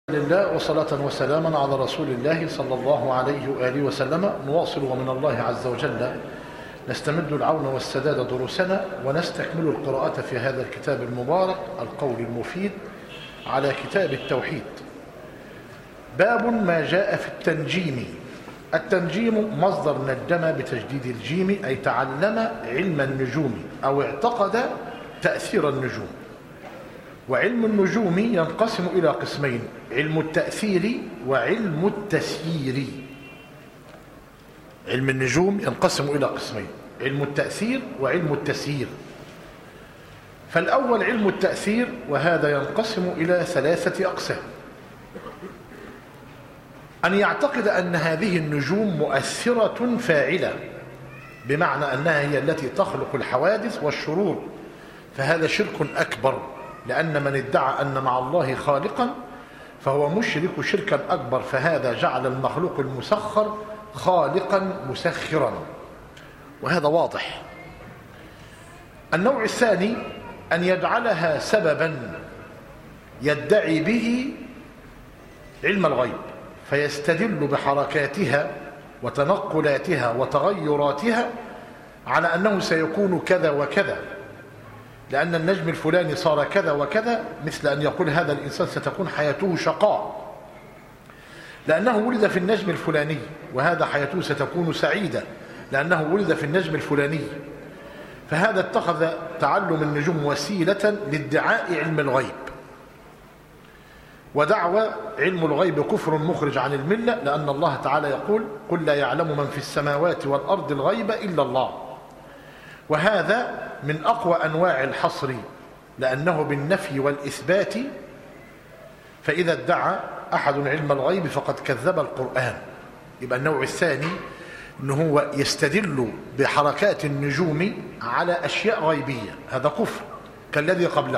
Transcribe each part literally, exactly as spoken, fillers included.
لله وصلاة وسلاما على رسول الله صلى الله عليه وآله وسلم. نواصل ومن الله عز وجل نستمد العون والسداد دروسنا ونستكمل القراءة في هذا الكتاب المبارك القول المفيد على كتاب التوحيد. باب ما جاء في التنجيم. التنجيم مصدر ندم بتجديد الجيم، أي تعلم علم النجوم أو اعتقد تأثير النجوم. وعلم النجوم ينقسم إلى قسمين: علم التأثير وعلم التسيير. علم النجوم ينقسم إلى قسمين: علم التأثير وعلم التسيير. فالأول علم التأثير، وهذا ينقسم إلى ثلاثة أقسام: أن يعتقد أن هذه النجوم مؤثرة فاعلة، بمعنى أنها هي التي تخلق الحوادث والشرور، فهذا شرك أكبر، لأن من ادعى أن مع الله خالقا فهو مشرك شركا أكبر، فهذا جعل المخلوق المسخر خالقا مسخرا، وهذا واضح. النوع الثاني أن يجعلها سببا يدعي به علم الغيب، فيستدل بحركاتها وتنقلاتها وتغيراتها على أنه سيكون كذا وكذا، لأن النجم الفلاني صار كذا وكذا، مثل أن يقول هذا الإنسان ستكون حياته شقاء لأنه ولد في النجم الفلاني، وهذا حياته ستكون سعيدة لأنه ولد في النجم الفلاني. فهذا اتخذ تعلم النجوم وسيلة لادعاء علم الغيب، ودعوى علم الغيب كفر مخرج عن الملة، لأن الله تعالى يقول: قل لا يعلم من في السماوات والأرض الغيب إلا الله. وهذا من أقوى أنواع الحصر، لأنه بالنفي والإثبات، فإذا ادعى أحد علم الغيب فقد كذب القرآن. يبقى النوع الثاني أنه هو يستدل بحركات النجوم على أشياء غيبية، هذا كفر كالذي قبله.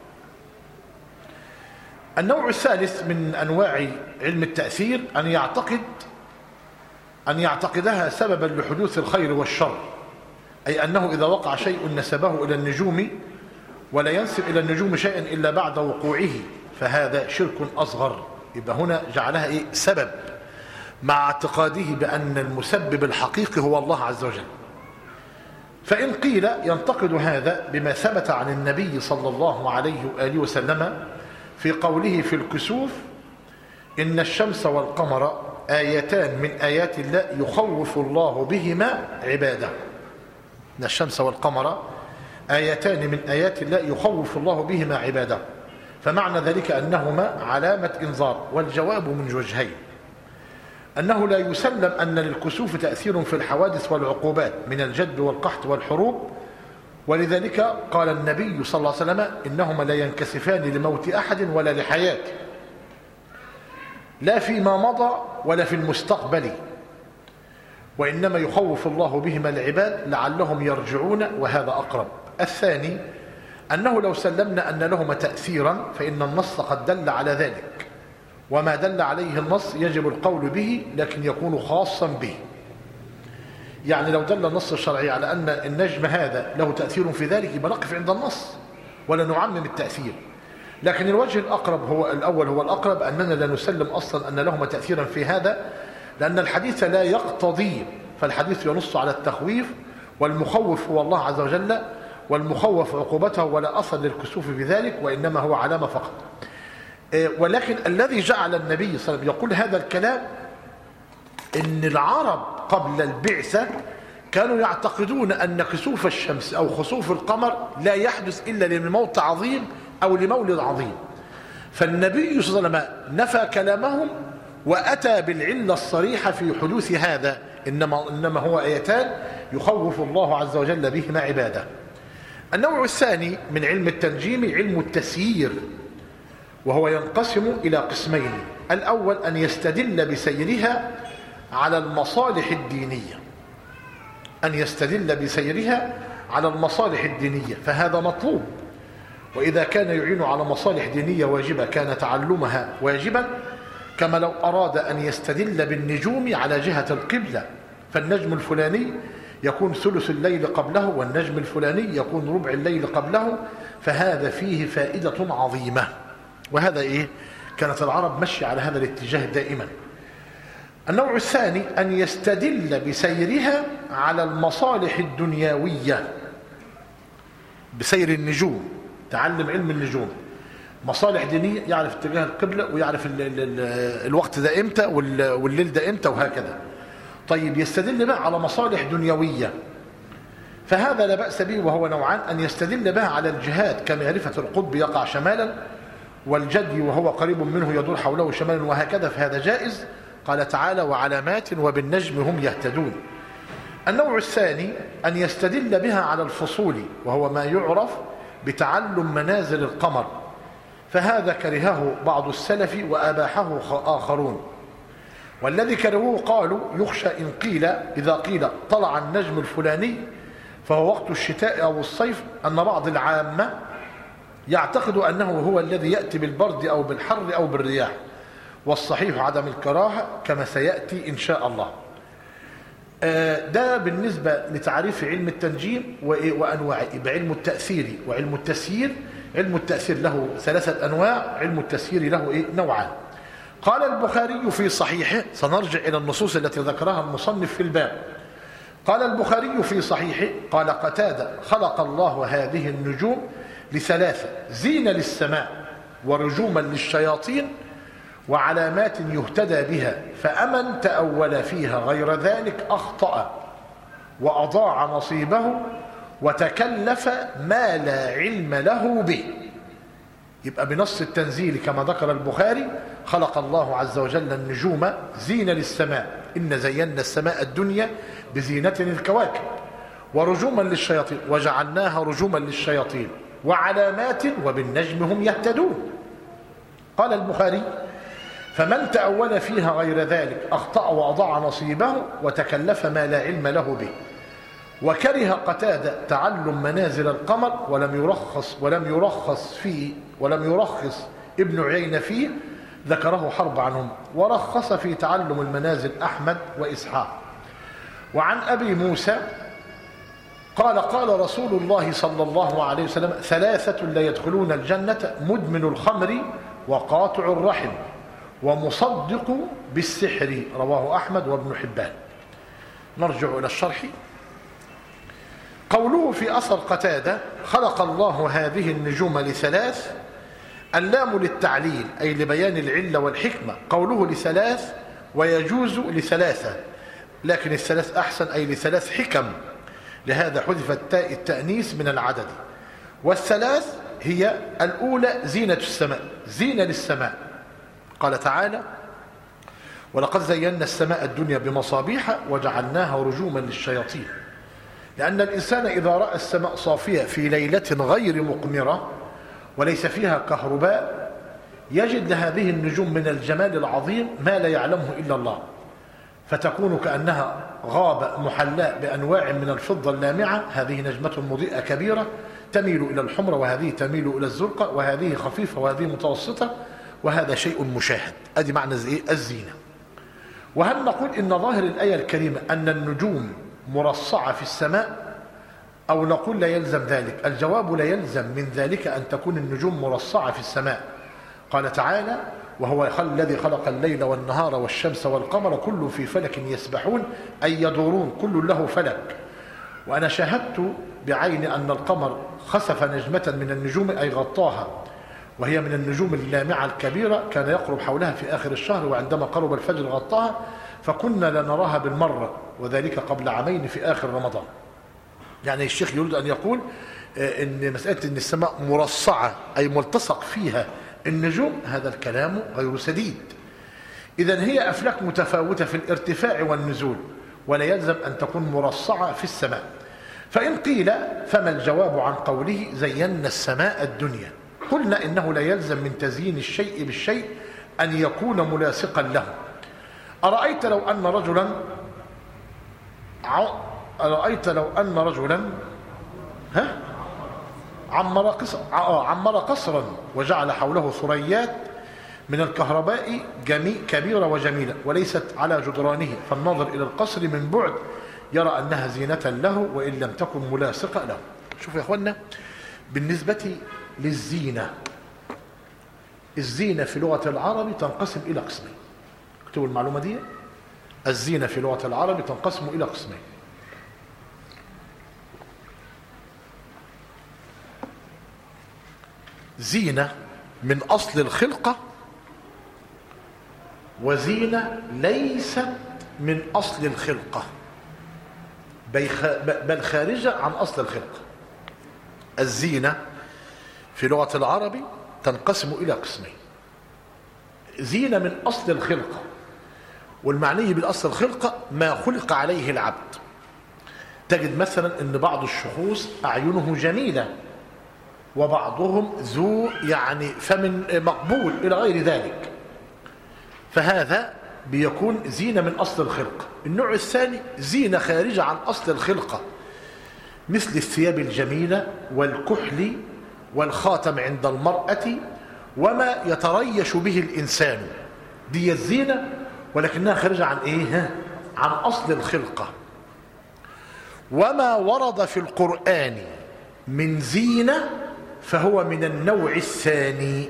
النوع الثالث من أنواع علم التأثير أن يعتقد أن يعتقدها سببا لحدوث الخير والشر، أي أنه إذا وقع شيء نسبه إلى النجوم، ولا ينسب إلى النجوم شيئا إلا بعد وقوعه، فهذا شرك أصغر. يبقى هنا جعلها إيه؟ سبب، مع اعتقاده بأن المسبب الحقيقي هو الله عز وجل. فإن قيل ينتقد هذا بما ثبت عن النبي صلى الله عليه وآله وسلم في قوله في الكسوف: إن الشمس والقمر آيتان من آيات الله يخوف الله بهما عباده. إن الشمس والقمر آيتان من آيات الله يخوف الله بهما عباده، فمعنى ذلك أنهما علامة إنذار. والجواب من وجهين: أنه لا يسلم أن للكسوف تأثير في الحوادث والعقوبات من الجد والقحط والحروب، ولذلك قال النبي صلى الله عليه وسلم: إنهما لا ينكسفان لموت أحد ولا لحياته، لا فيما مضى ولا في المستقبل، وإنما يخوف الله بهما العباد لعلهم يرجعون، وهذا أقرب. الثاني أنه لو سلمنا أن لهما تأثيرا فإن النص قد دل على ذلك، وما دل عليه النص يجب القول به، لكن يكون خاصا به. يعني لو دل النص الشرعي على أن النجم هذا له تأثير في ذلك، يبقى نقف عند النص ولا نعمم التأثير. لكن الوجه الأقرب هو الأول، هو الأقرب، أننا لا نسلم أصلا أن لهما تأثيرا في هذا، لأن الحديث لا يقتضي، فالحديث ينص على التخويف، والمخوف هو الله عز وجل، والمخوف عقوبته، ولا أصل للكسوف بذلك، وإنما هو علامة فقط. ولكن الذي جعل النبي صلى الله عليه وسلم يقول هذا الكلام إن العرب قبل البعثة كانوا يعتقدون أن كسوف الشمس أو خسوف القمر لا يحدث إلا لموت عظيم أو لمولد عظيم، فالنبي صلى الله عليه وسلم نفى كلامهم وأتى بالعلة الصريحة في حدوث هذا: إنما, إنما هو آيتان يخوف الله عز وجل بهما عباده. النوع الثاني من علم التنجيم علم التسيير، وهو ينقسم إلى قسمين: الأول أن يستدل بسيرها على المصالح الدينية، أن يستدل بسيرها على المصالح الدينية، فهذا مطلوب، وإذا كان يعين على مصالح دينية واجبة كان تعلمها واجبا، كما لو أراد أن يستدل بالنجوم على جهة القبلة، فالنجم الفلاني يكون ثلث الليل قبله، والنجم الفلاني يكون ربع الليل قبله، فهذا فيه فائدة عظيمة. وهذا إيه؟ كانت العرب مشي على هذا الاتجاه دائما. النوع الثاني أن يستدل بسيرها على المصالح الدنيوية، بسير النجوم، تعلم علم النجوم، مصالح دينية، يعرف اتجاه القبلة ويعرف ال ال ال الوقت ده امتى والليل ده امتى وهكذا. طيب يستدل بقى على مصالح دنيوية، فهذا لا بأس به، وهو نوعان: أن يستدل بها على الجهاد كمعرفة القطب يقع شمالا والجدي وهو قريب منه يدور حوله شمالا وهكذا، فهذا جائز. قال تعالى: وعلامات وبالنجم هم يهتدون. النوع الثاني أن يستدل بها على الفصول، وهو ما يعرف بتعلم منازل القمر، فهذا كرهه بعض السلف وأباحه آخرون، والذي كرهوه قالوا: يخشى إن قيل إذا قيل طلع النجم الفلاني فهو وقت الشتاء أو الصيف أن بعض العامة يعتقد أنه هو الذي يأتي بالبرد أو بالحر أو بالرياح، والصحيح عدم الكراهة كما سيأتي إن شاء الله. ده بالنسبة لتعريف علم التنجيم وأنواعه. بعلم التأثير وعلم التسيير، علم التأثير له ثلاثة أنواع، علم التسيير له إيه؟ نوعان. قال البخاري في صحيحه، سنرجع إلى النصوص التي ذكرها المصنف في الباب. قال البخاري في صحيحه: قال قتادة: خلق الله هذه النجوم لثلاثة: زينة للسماء، ورجوما للشياطين، وعلامات يهتدى بها، فأمن تأول فيها غير ذلك أخطأ وأضاع نصيبه وتكلف ما لا علم له به. يبقى بنص التنزيل كما ذكر البخاري: خلق الله عز وجل النجوم زينة للسماء، إن زينا السماء الدنيا بزينة الكواكب، ورجوما للشياطين، وجعلناها رجوما للشياطين، وعلامات وبالنجم هم يهتدون. قال البخاري: فمن تأول فيها غير ذلك أخطأ وأضاع نصيبه وتكلف ما لا علم له به. وكره قتادة تعلم منازل القمر، ولم يرخص ولم يرخص فيه ولم يرخص ابن عيينة فيه، ذكره حرب عنهم، ورخص في تعلم المنازل أحمد وإسحاق. وعن أبي موسى قال: قال رسول الله صلى الله عليه وسلم: ثلاثة لا يدخلون الجنة: مدمن الخمر، وقاطع الرحم، ومصدق بالسحر. رواه أحمد وابن حبان. نرجع إلى الشرح. قوله في أثر قتادة: خلق الله هذه النجوم لثلاث، اللام للتعليل أي لبيان العلة والحكمة. قوله لثلاث ويجوز لثلاثة، لكن الثلاث أحسن أي لثلاث حكم، لهذا حذفت تاء التأنيث من العدد. والثلاث هي الأولى زينة السماء، زينة للسماء. قال تعالى: ولقد زينا السماء الدنيا بمصابيح وجعلناها رجوما للشياطين. لأن الإنسان إذا رأى السماء صافية في ليلة غير مقمرة وليس فيها كهرباء، يجد لهذه النجوم من الجمال العظيم ما لا يعلمه إلا الله، فتكون كأنها غابة محلاة بأنواع من الفضة اللامعة. هذه نجمة مضيئة كبيرة تميل إلى الحمرة، وهذه تميل إلى الزرقاء، وهذه خفيفة وهذه متوسطة، وهذا شيء مشاهد. أدي معنى الزينة. وهل نقول إن ظاهر الآية الكريمة أن النجوم مرصعة في السماء، أو نقول لا يلزم ذلك؟ الجواب: لا يلزم من ذلك أن تكون النجوم مرصعة في السماء. قال تعالى: وهو الذي خلق الليل والنهار والشمس والقمر كل في فلك يسبحون، أي يدورون، كل له فلك. وأنا شاهدت بعيني أن القمر خسف نجمة من النجوم أي غطاها، وهي من النجوم اللامعة الكبيرة، كان يقرب حولها في آخر الشهر، وعندما قرب الفجر غطاها، فكنا لا نراها بالمرة، وذلك قبل عامين في آخر رمضان. يعني الشيخ يريد أن يقول إن مسألة إن السماء مرصعة أي ملتصق فيها النجوم، هذا الكلام غير سديد. إذن هي أفلاك متفاوتة في الارتفاع والنزول، ولا يلزم أن تكون مرصعة في السماء. فإن قيل فما الجواب عن قوله زينا السماء الدنيا؟ قلنا إنه لا يلزم من تزيين الشيء بالشيء أن يكون ملاصقا له. أرأيت لو أن رجلا أرأيت لو أن رجلا ها عمر قصر عمر قصرا وجعل حوله ثريات من الكهرباء كبيرة وجميلة وليست على جدرانه، فالناظر إلى القصر من بعد يرى أنها زينة له وإن لم تكن ملاصقة له. شوفوا يا أخوانا، بالنسبة للزينة الزينة في لغة العرب تنقسم إلى قسمين. اكتبوا المعلومة دي. الزينة في لغة العرب تنقسم إلى قسمين. زينة من أصل الخلقة، وزينة ليست من أصل الخلقة بل خارجة عن أصل الخلقة. الزينة في لغة العرب تنقسم إلى قسمين: زينة من أصل الخلقة، والمعني بالأصل الخلقة ما خلق عليه العبد. تجد مثلا أن بعض الشخوص أعينه جميلة، وبعضهم ذو يعني فم مقبول إلى غير ذلك، فهذا بيكون زينة من أصل الخلقة. النوع الثاني زينة خارجة عن أصل الخلقة، مثل الثياب الجميلة والكحل والخاتم عند المرأة وما يتريش به الإنسان. دي الزينة ولكنها خارجة عن إيه؟ عن أصل الخلقة. وما ورد في القرآن من زينة فهو من النوع الثاني.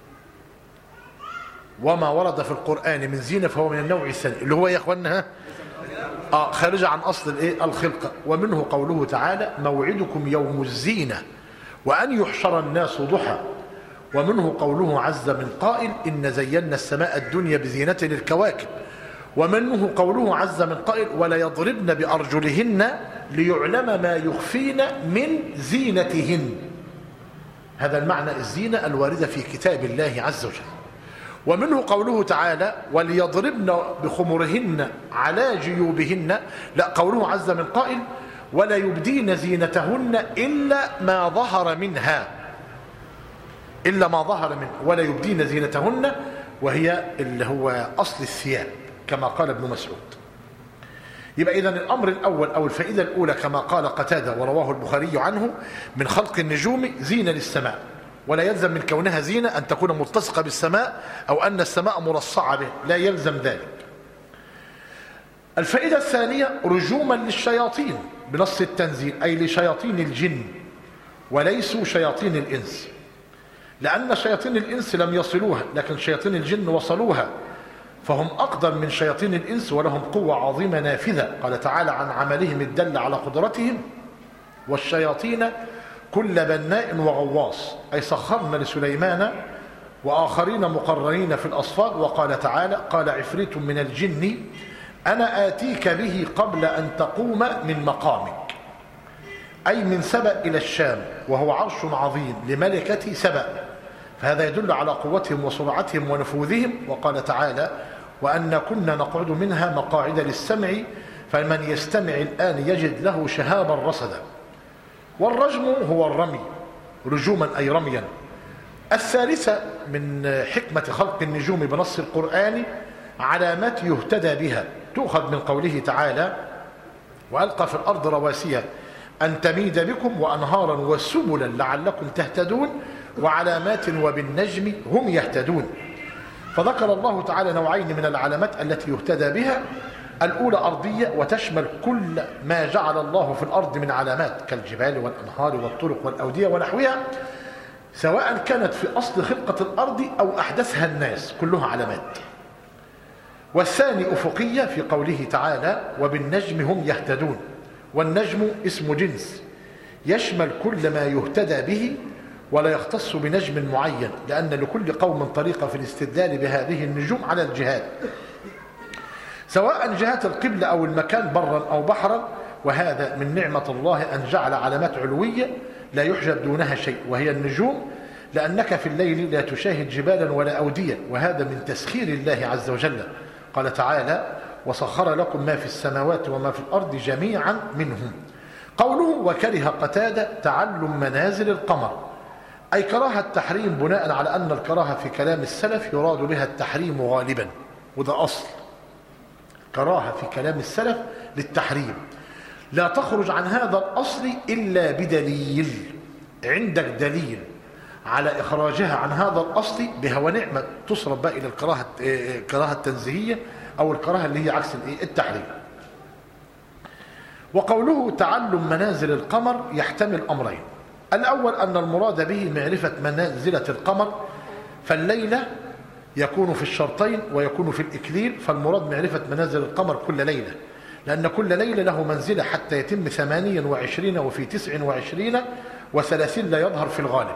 وما ورد في القرآن من زينة فهو من النوع الثاني، اللي هو يا اخوانا اه خارج عن اصل الايه الخلقه. ومنه قوله تعالى: موعدكم يوم الزينه وان يحشر الناس ضحى. ومنه قوله عز من قائل: ان زينا السماء الدنيا بزينة للكواكب. ومنه قوله عز من قائل: ولا يضربن بارجلهن ليعلم ما يخفين من زينتهن. هذا المعنى الزينه الوارده في كتاب الله عز وجل. ومنه قوله تعالى: وليضربن بخمرهن على جيوبهن. لا، قوله عز من قائل: ولا يبدين زينتهن إلا ما ظهر منها. إلا ما ظهر منها، ولا يبدين زينتهن، وهي اللي هو أصل الثياب كما قال ابن مسعود. يبقى إذن الأمر الأول أو الفائدة الأولى كما قال قتادة ورواه البخاري عنه: من خلق النجوم زينة للسماء، ولا يلزم من كونها زينة أن تكون ملتصقة بالسماء أو أن السماء مرصعة به، لا يلزم ذلك. الفائدة الثانية: رجوما للشياطين بنص التنزيل، أي لشياطين الجن وليسوا شياطين الإنس، لأن شياطين الإنس لم يصلوها، لكن شياطين الجن وصلوها، فهم أقدر من شياطين الإنس ولهم قوة عظيمة نافذة. قال تعالى عن عملهم الدل على قدرتهم: والشياطين كل بناء وغواص، أي سخرنا لسليمان وآخرين مقرنين في الأصفاد. وقال تعالى: قال عفريت من الجن أنا آتيك به قبل أن تقوم من مقامك، أي من سبأ إلى الشام، وهو عرش عظيم لملكة سبأ، فهذا يدل على قوتهم وسرعتهم ونفوذهم. وقال تعالى: وأن كنا نقعد منها مقاعد للسمع فمن يستمع الآن يجد له شهابا رصدا. والرجم هو الرمي، رجوما أي رميا. الثالثة من حكمة خلق النجوم بنص القرآن: علامات يهتدى بها، تؤخذ من قوله تعالى: وألقى في الأرض رواسي أن تميد بكم وأنهارا وسبلا لعلكم تهتدون وعلامات وبالنجم هم يهتدون. فذكر الله تعالى نوعين من العلامات التي يهتدى بها: الأولى أرضية وتشمل كل ما جعل الله في الأرض من علامات كالجبال والأنهار والطرق والأودية ونحوها، سواء كانت في أصل خلقة الأرض أو أحدثها الناس، كلها علامات. والثاني أفقية في قوله تعالى: وبالنجم هم يهتدون. والنجم اسم جنس يشمل كل ما يهتدى به ولا يختص بنجم معين، لأن لكل قوم طريقة في الاستدلال بهذه النجوم على الجهات، سواء جهات القبلة أو المكان، برا أو بحرا. وهذا من نعمة الله أن جعل علامات علوية لا يحجب دونها شيء، وهي النجوم، لأنك في الليل لا تشاهد جبالا ولا أودية، وهذا من تسخير الله عز وجل. قال تعالى: وسخر لكم ما في السماوات وما في الأرض جميعا منهم. قوله: وكره قتادة تعلم منازل القمر، أي كراهة التحريم، بناء على أن الكراهة في كلام السلف يراد بها التحريم غالبا، وده أصل كراهة في كلام السلف للتحريم، لا تخرج عن هذا الأصل إلا بدليل. عندك دليل على إخراجها عن هذا الأصل بها ونعمة، تصرف بقى إلى الكراهة الكراهة التنزيهية أو الكراهة اللي هي عكس التحريم. وقوله تعلم منازل القمر يحتمل أمرين: الأول أن المراد به معرفة منازلة القمر فالليلة يكون في الشرطين ويكون في الإكليل، فالمراد معرفة منازل القمر كل ليلة، لأن كل ليلة له منزلة حتى يتم ثمانية وعشرين وفي تسع وعشرين وثلاثين لا يظهر في الغالب.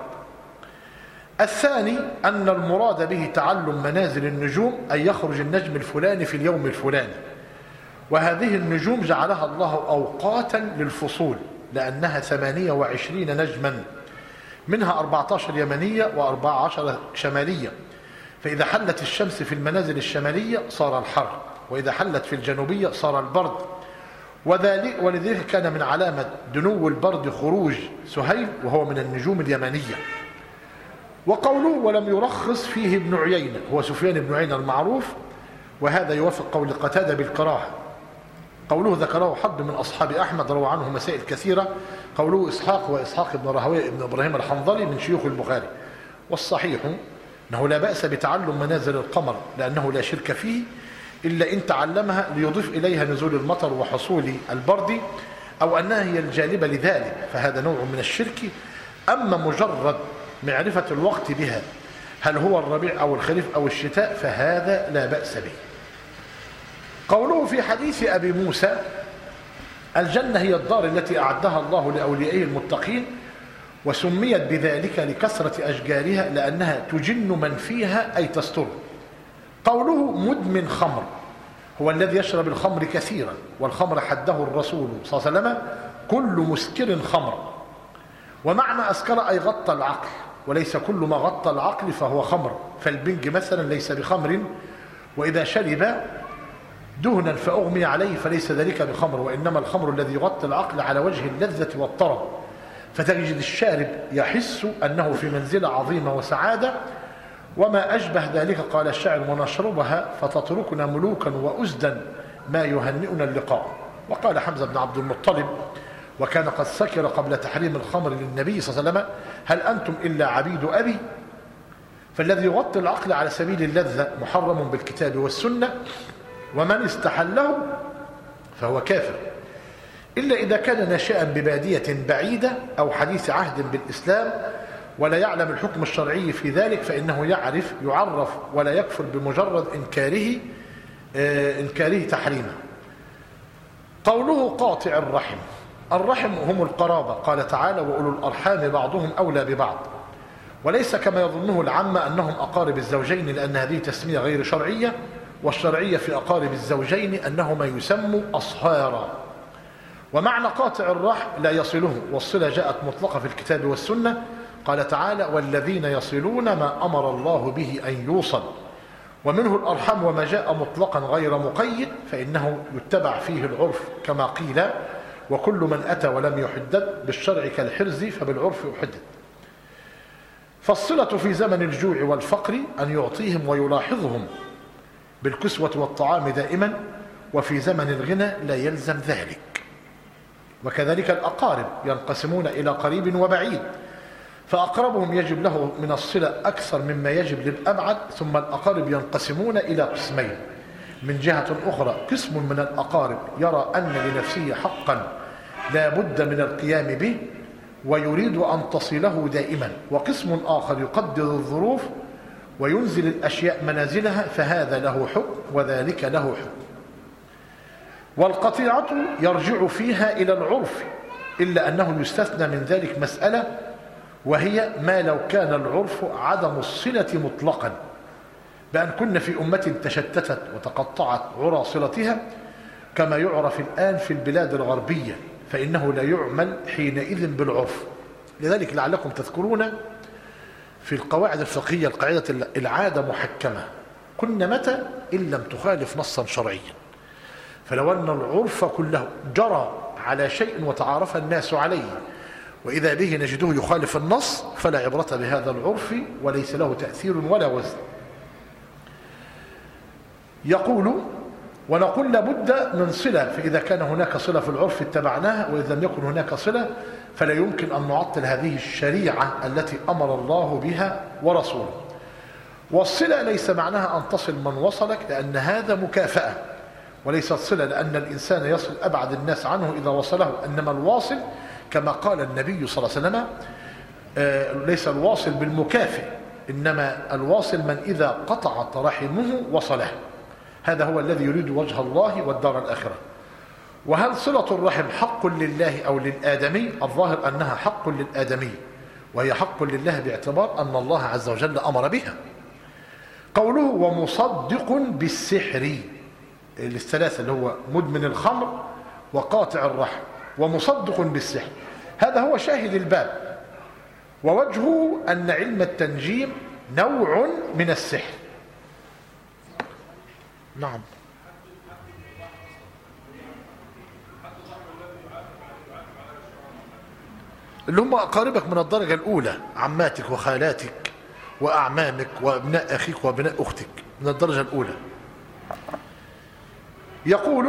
الثاني أن المراد به تعلم منازل النجوم، أي يخرج النجم الفلاني في اليوم الفلاني، وهذه النجوم جعلها الله أوقاتا للفصول لأنها ثمانية وعشرين نجما، منها أربعة عشر يمنية وأربعة عشر شمالية، فإذا حلت الشمس في المنازل الشمالية صار الحر، وإذا حلت في الجنوبية صار البرد، وذلك ولذلك كان من علامة دنو البرد خروج سهيل وهو من النجوم اليمنية. وقوله ولم يرخص فيه ابن عيينة، هو سفيان بن عيينة المعروف، وهذا يوافق قول قتادة بالكراهة. قوله ذكره حد من أصحاب أحمد روى عنه مسائل كثيرة. قوله إسحاق وإسحاق بن راهويه بن إبراهيم الحنظلي من شيوخ البخاري. والصحيح أنه لا بأس بتعلم منازل القمر لأنه لا شرك فيه، إلا إن تعلمها ليضيف إليها نزول المطر وحصول البرد، أو أنها هي الجالبة لذلك، فهذا نوع من الشرك. أما مجرد معرفة الوقت بها، هل هو الربيع أو الخريف أو الشتاء، فهذا لا بأس به. قوله في حديث أبي موسى الجنة هي الدار التي أعدها الله لأوليائه المتقين، وسميت بذلك لكثرة أشجارها لأنها تجن من فيها أي تستر. قوله مدمن خمر هو الذي يشرب الخمر كثيرا، والخمر حده الرسول صلى الله عليه وسلم كل مسكر خمر، ومعنى أسكر أي غطى العقل، وليس كل ما غطى العقل فهو خمر، فالبنج مثلا ليس بخمر، وإذا شرب دهنا فأغمي عليه فليس ذلك بخمر، وإنما الخمر الذي يغطي العقل على وجه اللذة والطرب، فتجد الشارب يحس أنه في منزلة عظيمة وسعادة. وما أشبه ذلك قال الشاعر ونشربها فتتركنا ملوكا وأزدا ما يهنئنا اللقاء. وقال حمزة بن عبد المطلب وكان قد سكر قبل تحريم الخمر للنبي صلى الله عليه وسلم هل أنتم إلا عبيد أبي؟ فالذي يغطي العقل على سبيل اللذة محرم بالكتاب والسنة، ومن استحله فهو كافر، إلا إذا كان ناشئا ببادية بعيدة أو حديث عهد بالإسلام ولا يعلم الحكم الشرعي في ذلك، فإنه يعرف يعرف ولا يكفر بمجرد إنكاره آه إنكاره تحريمه. قوله قاطع الرحم، الرحم هم القرابة، قال تعالى وأولو الأرحام بعضهم أولى ببعض، وليس كما يظنه العامة أنهم أقارب الزوجين، لأن هذه تسمية غير شرعية، والشرعية في أقارب الزوجين أنهما يسموا أصهارا. ومعنى قاطع الرحم لا يصله، والصلة جاءت مطلقة في الكتاب والسنة، قال تعالى والذين يصلون ما أمر الله به أن يوصل، ومنه الأرحام وما جاء مطلقا غير مقيد فإنه يتبع فيه العرف، كما قيل وكل من أتى ولم يحدد بالشرع كالحرز فبالعرف يحدد. فالصلة في زمن الجوع والفقر أن يعطيهم ويلاحظهم بالكسوة والطعام دائما، وفي زمن الغنى لا يلزم ذلك. وكذلك الأقارب ينقسمون إلى قريب وبعيد، فأقربهم يجب له من الصلة أكثر مما يجب للأبعد، ثم الأقارب ينقسمون إلى قسمين. من جهة أخرى قسم من الأقارب يرى أن لنفسه حقا لا بد من القيام به ويريد أن تصله دائما، وقسم آخر يقدر الظروف وينزل الأشياء منازلها، فهذا له حكم وذلك له حكم. والقطيعة يرجع فيها إلى العرف، إلا أنه يستثنى من ذلك مسألة، وهي ما لو كان العرف عدم الصلة مطلقا، بأن كنا في أمة تشتتت وتقطعت عرى صلتها كما يعرف الآن في البلاد الغربية، فإنه لا يعمل حينئذ بالعرف. لذلك لعلكم تذكرون في القواعد الفقهية القاعدة العادة محكمة، كنا متى إن لم تخالف نصا شرعيا، فلو أن العرف كله جرى على شيء وتعارف الناس عليه وإذا به نجده يخالف النص فلا عبرة بهذا العرف وليس له تأثير ولا وزن. يقول ونقول لابد من صلة، فإذا كان هناك صلة في العرف اتبعناها، وإذا لم يكن هناك صلة فلا يمكن أن نعطل هذه الشريعة التي أمر الله بها ورسوله. والصلة ليس معناها أن تصل من وصلك، لأن هذا مكافأة، وليست صلة لأن الإنسان يصل أبعد الناس عنه إذا وصله، إنما الواصل كما قال النبي صلى الله عليه وسلم ليس الواصل بالمكافئ، إنما الواصل من إذا قطعت رحمه وصله، هذا هو الذي يريد وجه الله والدار الآخرة. وهل صلة الرحم حق لله أو للآدمي؟ الظاهر أنها حق للآدمي، وهي حق لله باعتبار أن الله عز وجل أمر بها. قوله ومصدق بالسحر، الثلاثة اللي هو مدمن الخمر وقاطع الرحم ومصدق بالسحر، هذا هو شاهد الباب. ووجهه أن علم التنجيم نوع من السحر. نعم. اللي هم أقاربك من الدرجة الأولى، عماتك وخالاتك وأعمامك وأبناء أخيك وأبناء أختك من الدرجة الأولى. يقول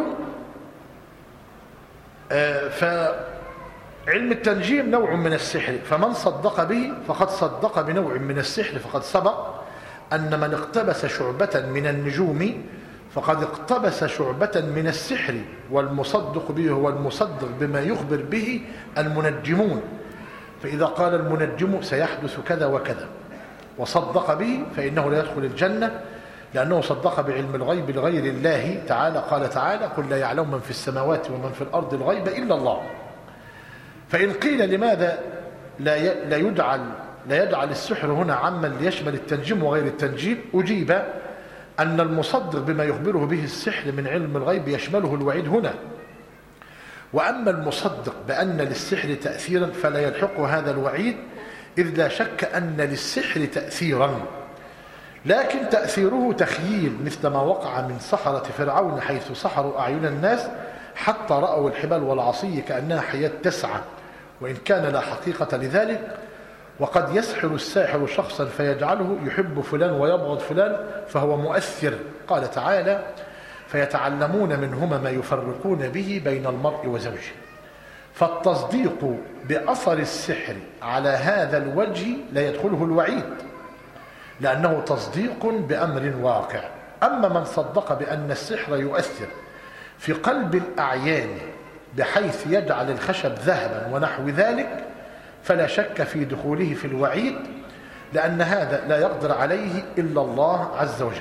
آه فعلم التنجيم نوع من السحر، فمن صدق به فقد صدق بنوع من السحر. فقد سبق أن من اقتبس شعبة من النجوم فقد اقتبس شعبة من السحر، والمصدق به هو المصدق بما يخبر به المنجمون. فإذا قال المنجم سيحدث كذا وكذا وصدق به فإنه لا يدخل الجنة، لأنه صدق بعلم الغيب لغير الله تعالى. قال تعالى قل لا يعلم من في السماوات ومن في الأرض الغيب إلا الله. فإن قيل لماذا لا يجعل لا يجعل السحر هنا عاما ليشمل التنجيم وغير التنجيم، أجيب أن المصدق بما يخبره به السحر من علم الغيب يشمله الوعيد هنا. وأما المصدق بأن للسحر تأثيرا فلا يلحق هذا الوعيد، إذ لا شك أن للسحر تأثيرا، لكن تأثيره تخييل، مثل ما وقع من سحرة فرعون حيث سحروا أعين الناس حتى رأوا الحبال والعصي كأنها حياة تسعى، وإن كان لا حقيقة لذلك. وقد يسحر الساحر شخصا فيجعله يحب فلان ويبغض فلان فهو مؤثر. قال تعالى فيتعلمون منهما ما يفرقون به بين المرء وزوجه. فالتصديق بأثر السحر على هذا الوجه لا يدخله الوعيد، لأنه تصديق بأمر واقع. أما من صدق بأن السحر يؤثر في قلب الأعيان بحيث يجعل الخشب ذهبا ونحو ذلك فلا شك في دخوله في الوعيد، لأن هذا لا يقدر عليه إلا الله عز وجل.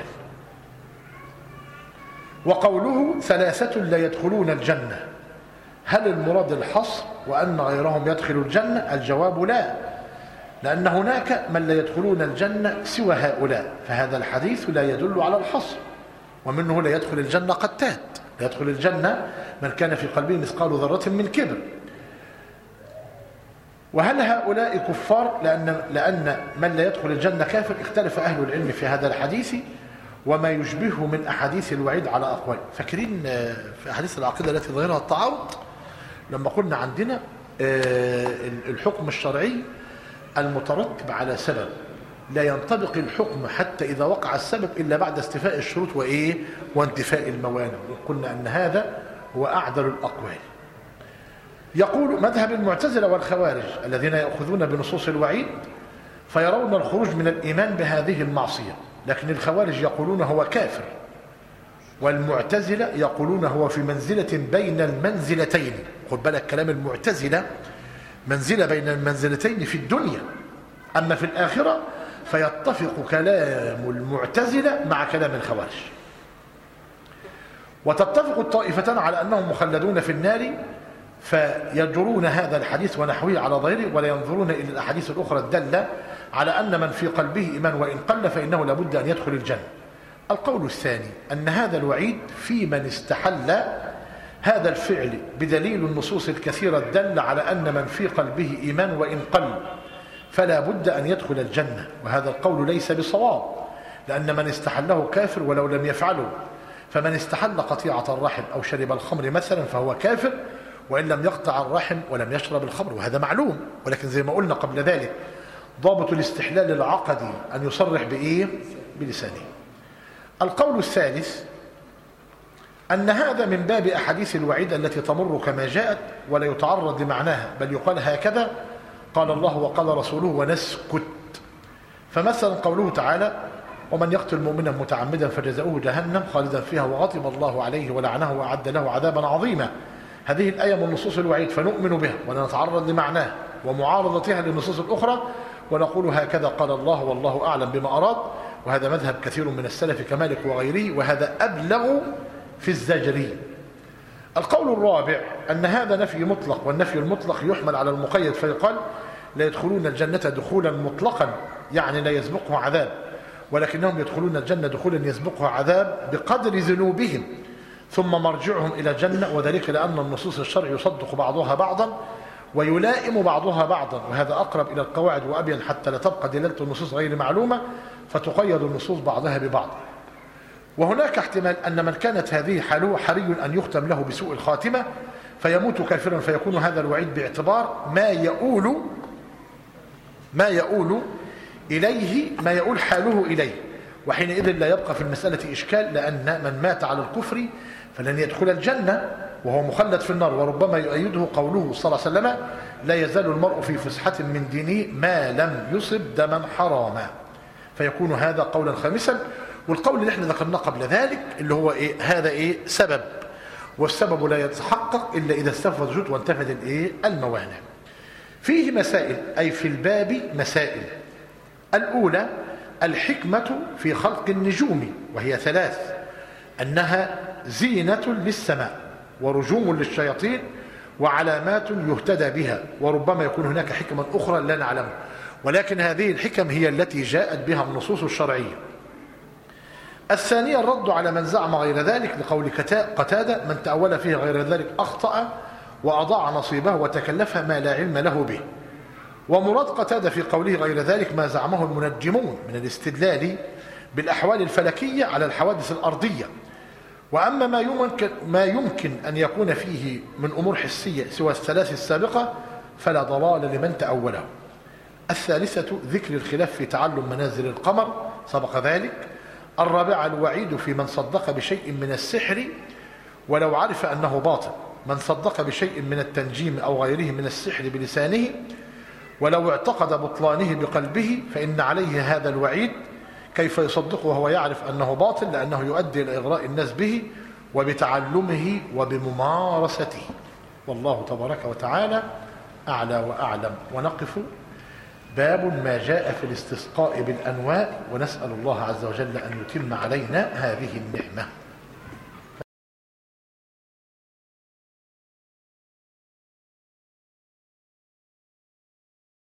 وقوله ثلاثة لا يدخلون الجنة، هل المراد الحصر وأن غيرهم يدخل الجنة؟ الجواب لا، لأن هناك من لا يدخلون الجنة سوى هؤلاء، فهذا الحديث لا يدل على الحصر. ومنه لا يدخل الجنة قتات، لا يدخل الجنة من كان في قلبه مثقال ذرة من كبر. وهل هؤلاء كفار؟ لأن, لأن من لا يدخل الجنة كافر. اختلف أهل العلم في هذا الحديث وما يشبهه من أحاديث الوعيد على أقوال. فاكرين في أحاديث العقيدة التي ظاهرها التعارض لما قلنا عندنا الحكم الشرعي المترتب على سبب لا ينطبق الحكم حتى إذا وقع السبب إلا بعد استيفاء الشروط وإيه وانتفاء الموانع. قلنا أن هذا هو أعدل الأقوال. يقول مذهب المعتزلة والخوارج الذين يأخذون بنصوص الوعيد فيرون الخروج من الإيمان بهذه المعصية، لكن الخوارج يقولون هو كافر، والمعتزلة يقولون هو في منزلة بين المنزلتين. خد بالك كلام المعتزلة منزلة بين المنزلتين في الدنيا، أما في الآخرة فيتفق كلام المعتزلة مع كلام الخوارج. وتتفق الطائفتان على أنهم مخلدون في النار، فيجرون هذا الحديث ونحوه على ظاهره ولا ينظرون إلى الأحاديث الأخرى الدالة على أن من في قلبه إيمان وإن قل فإنه لابد أن يدخل الجنة. القول الثاني أن هذا الوعيد في من استحل هذا الفعل بدليل النصوص الكثيرة الدالة على أن من في قلبه إيمان وإن قل فلا بد أن يدخل الجنة، وهذا القول ليس بصواب، لأن من استحله كافر ولو لم يفعله. فمن استحل قطيعة الرحم أو شرب الخمر مثلا فهو كافر وإن لم يقطع الرحم ولم يشرب الخمر، وهذا معلوم. ولكن زي ما قلنا قبل ذلك ضابط الاستحلال العقدي أن يصرح بإيه؟ بلسانه. القول الثالث أن هذا من باب أحاديث الوعيد التي تمر كما جاءت ولا يتعرض لمعناها، بل يقال هكذا قال الله وقال رسوله ونسكت. فمثلا قوله تعالى ومن يقتل مؤمنا متعمدا فجزاؤه جهنم خالدا فيها وغضب الله عليه ولعنه وأعد له عذابا عظيما. هذه الآية من نصوص الوعيد فنؤمن بها ولا نتعرض لمعناها ومعارضتها للنصوص الأخرى ونقول هكذا قال الله والله أعلم بما أراد، وهذا مذهب كثير من السلف كمالك وغيره، وهذا أبلغ في الزجري. القول الرابع أن هذا نفي مطلق، والنفي المطلق يحمل على المقيد فيقال لا يدخلون الجنة دخولا مطلقا، يعني لا يسبقه عذاب، ولكنهم يدخلون الجنة دخولا يسبقه عذاب بقدر ذنوبهم، ثم مرجعهم إلى الجنة، وذلك لأن النصوص الشرع يصدق بعضها بعضا ويلائم بعضها بعضا، وهذا أقرب إلى القواعد وأبين حتى لا تبقى دلالة النصوص غير معلومة فتقيد النصوص بعضها ببعض. وهناك احتمال أن من كانت هذه حاله حري أن يختم له بسوء الخاتمة فيموت كافرا، فيكون هذا الوعيد باعتبار ما يؤول ما يؤول إليه ما يؤول حاله إليه، وحينئذ لا يبقى في المسألة إشكال، لأن من مات على الكفر فلن يدخل الجنة وهو مخلد في النار. وربما يؤيده قوله صلى الله عليه وسلم لا يزال المرء في فسحة من دينه ما لم يصب دما حراما، فيكون هذا قولا خامسا. والقول اللي احنا ذكرناه قبل ذلك اللي هو إيه؟ هذا إيه؟ سبب، والسبب لا يتحقق إلا إذا استفى الوجود وانتفت الإيه؟ الموانع. فيه مسائل، أي في الباب مسائل. الأولى الحكمة في خلق النجوم، وهي ثلاث: أنها زينة للسماء، ورجوم للشياطين، وعلامات يهتدى بها، وربما يكون هناك حكمة أخرى لا نعلمها، ولكن هذه الحكم هي التي جاءت بها النصوص الشرعية. الثانية الرد على من زعم غير ذلك، لقول قتادة من تأول فيه غير ذلك أخطأ وأضاع نصيبه وتكلفها ما لا علم له به. ومراد قتادة في قوله غير ذلك ما زعمه المنجمون من الاستدلال بالأحوال الفلكية على الحوادث الأرضية. وأما ما يمكن, ما يمكن أن يكون فيه من أمور حسية سوى الثلاث السابقة فلا ضلال لمن تأوله. الثالثة ذكر الخلاف في تعلم منازل القمر، سبق ذلك. الرابعة الوعيد في من صدق بشيء من السحر ولو عرف أنه باطل، من صدق بشيء من التنجيم أو غيره من السحر بلسانه ولو اعتقد بطلانه بقلبه فإن عليه هذا الوعيد، كيف يصدقه وهو يعرف أنه باطل، لأنه يؤدي إلى إغراء الناس به وبتعلمه وبممارسته. والله تبارك وتعالى أعلى وأعلم. ونقف باب ما جاء في الاستسقاء بالأنواء، ونسأل الله عز وجل أن يتم علينا هذه النعمة.